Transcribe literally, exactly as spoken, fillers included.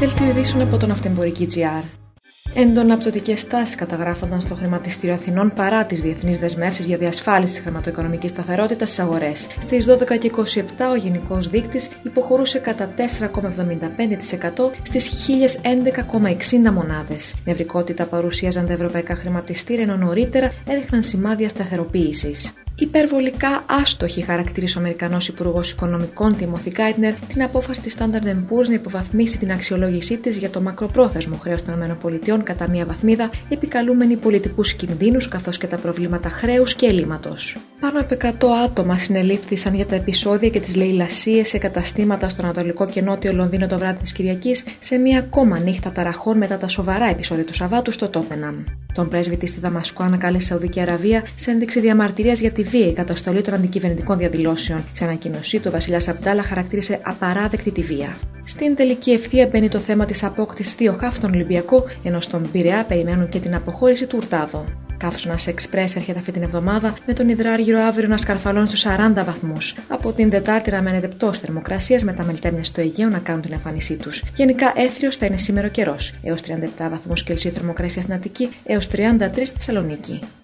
Δελτίο ειδήσεων από το Ναυτεμπορική τζι αρ. Έντονα πτωτικές τάσεις καταγράφονταν στο χρηματιστήριο Αθηνών παρά τις διεθνείς δεσμεύσεις για διασφάλιση της χρηματοοικονομικής σταθερότητας στις αγορές. Στις δώδεκα και είκοσι επτά ο γενικός δείκτης υποχωρούσε κατά τέσσερα κόμμα εβδομήντα πέντε τοις εκατό στις χίλιες έντεκα κόμμα εξήντα μονάδες. Νευρικότητα παρουσίαζαν τα ευρωπαϊκά χρηματιστήρια, ενώ νωρίτερα έδειχναν σημάδια σταθεροποίησης. Υπερβολικά άστοχη χαρακτήρισε ο Αμερικανός Υπουργός Οικονομικών Τίμοθι Γκάιτνερ την απόφαση της Standard εντ Poor's να υποβαθμίσει την αξιολόγησή της για το μακροπρόθεσμο χρέος των ΗΠΑ κατά μία βαθμίδα, επικαλούμενη πολιτικούς κινδύνους καθώς και τα προβλήματα χρέους και ελλείμματος. Πάνω από εκατό άτομα συνελήφθησαν για τα επεισόδια και τις λαιλασίες σε καταστήματα στο Ανατολικό και Νότιο Λονδίνο το βράδυ της Κυριακής, σε μία ακόμα νύχτα ταραχών μετά τα σοβαρά επεισόδια του Σαββάτου στο Τότεναμ. Τον πρέσβυτη στη Δαμασκό ανακάλεσε η Σαουδική Αραβία σε ένδειξη διαμαρτυρίας για τη βίαιη καταστολή των αντικυβερνητικών διαδηλώσεων. Σε ανακοίνωσή του, ο βασιλιάς Αμπντάλα χαρακτήρισε απαράδεκτη τη βία. Στην τελική ευθεία μπαίνει το θέμα της απόκτησης δύο χαφ στον Ολυμπιακό, ενώ στον Πειραιά περιμένουν και την αποχώρηση του Ουρτάδο. Καύσωνας Εξπρές έρχεται αυτή την εβδομάδα με τον υδράργυρο αύριο να σκαρφαλώνει στους σαράντα βαθμούς. Από την Τετάρτη να μένεται πτώση θερμοκρασίας με τα μελτέμια στο Αιγαίο να κάνουν την εμφάνισή τους. Γενικά έθριος θα είναι σήμερα ο καιρός. Έως τριάντα επτά βαθμούς Κελσίου θερμοκρασία στην Αττική, έως τριάντα τρία στη Θεσσαλονίκη.